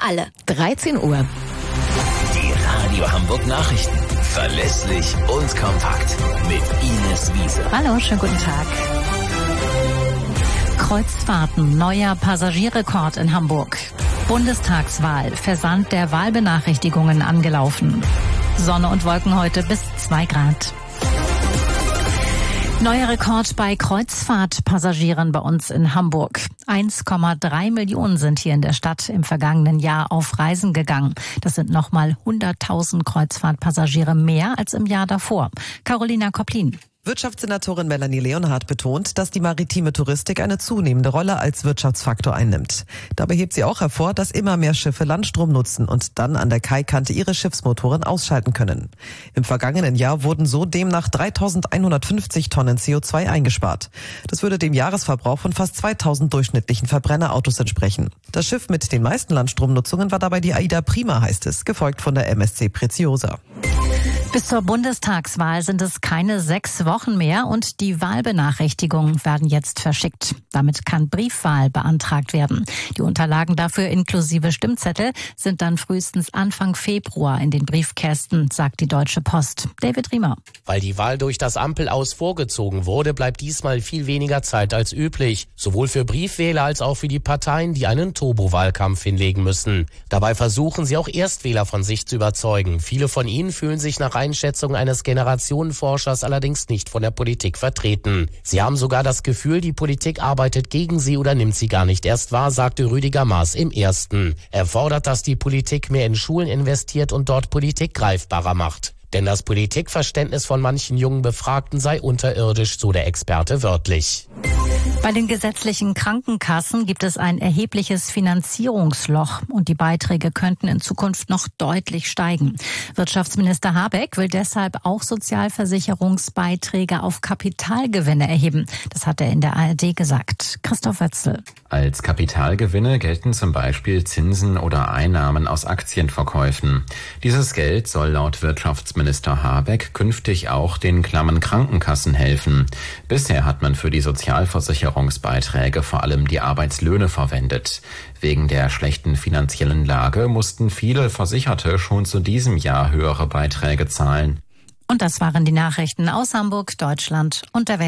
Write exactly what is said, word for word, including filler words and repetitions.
für alle. dreizehn Uhr. Die Radio Hamburg Nachrichten. Verlässlich und kompakt. Mit Ines Wiese. Hallo, schönen guten Tag. Kreuzfahrten, neuer Passagierrekord in Hamburg. Bundestagswahl, Versand der Wahlbenachrichtigungen angelaufen. Sonne und Wolken heute bis zwei Grad. Neuer Rekord bei Kreuzfahrtpassagieren bei uns in Hamburg. eins Komma drei Millionen sind hier in der Stadt im vergangenen Jahr auf Reisen gegangen. Das sind nochmal hunderttausend Kreuzfahrtpassagiere mehr als im Jahr davor. Carolina Kopplin. Wirtschaftssenatorin Melanie Leonhardt betont, dass die maritime Touristik eine zunehmende Rolle als Wirtschaftsfaktor einnimmt. Dabei hebt sie auch hervor, dass immer mehr Schiffe Landstrom nutzen und dann an der Kaikante ihre Schiffsmotoren ausschalten können. Im vergangenen Jahr wurden so demnach dreitausendeinhundertfünfzig Tonnen C O zwei eingespart. Das würde dem Jahresverbrauch von fast zweitausend durchschnittlichen Verbrennerautos entsprechen. Das Schiff mit den meisten Landstromnutzungen war dabei die AIDA Prima, heißt es, gefolgt von der M S C Preziosa. Bis zur Bundestagswahl sind es keine sechs Wochen mehr und die Wahlbenachrichtigungen werden jetzt verschickt. Damit kann Briefwahl beantragt werden. Die Unterlagen dafür inklusive Stimmzettel sind dann frühestens Anfang Februar in den Briefkästen, sagt die Deutsche Post. David Riemer. Weil die Wahl durch das Ampelaus vorgezogen wurde, bleibt diesmal viel weniger Zeit als üblich. Sowohl für Briefwähler als auch für die Parteien, die einen Turbo-Wahlkampf hinlegen müssen. Dabei versuchen sie auch Erstwähler von sich zu überzeugen. Viele von ihnen fühlen sich nach Einschätzung eines Generationenforschers allerdings nicht von der Politik vertreten. Sie haben sogar das Gefühl, die Politik arbeitet gegen sie oder nimmt sie gar nicht erst wahr, sagte Rüdiger Maas im Ersten. Er fordert, dass die Politik mehr in Schulen investiert und dort Politik greifbarer macht. Denn das Politikverständnis von manchen jungen Befragten sei unterirdisch, so der Experte wörtlich. Bei den gesetzlichen Krankenkassen gibt es ein erhebliches Finanzierungsloch und die Beiträge könnten in Zukunft noch deutlich steigen. Wirtschaftsminister Habeck will deshalb auch Sozialversicherungsbeiträge auf Kapitalgewinne erheben. Das hat er in der A R D gesagt. Christoph Wetzel. Als Kapitalgewinne gelten zum Beispiel Zinsen oder Einnahmen aus Aktienverkäufen. Dieses Geld soll laut Wirtschaftsminister Habeck künftig auch den klammen Krankenkassen helfen. Bisher hat man für die Sozialversicherungsbeiträge vor allem die Arbeitslöhne verwendet. Wegen der schlechten finanziellen Lage mussten viele Versicherte schon zu diesem Jahr höhere Beiträge zahlen. Und das waren die Nachrichten aus Hamburg, Deutschland und der Welt.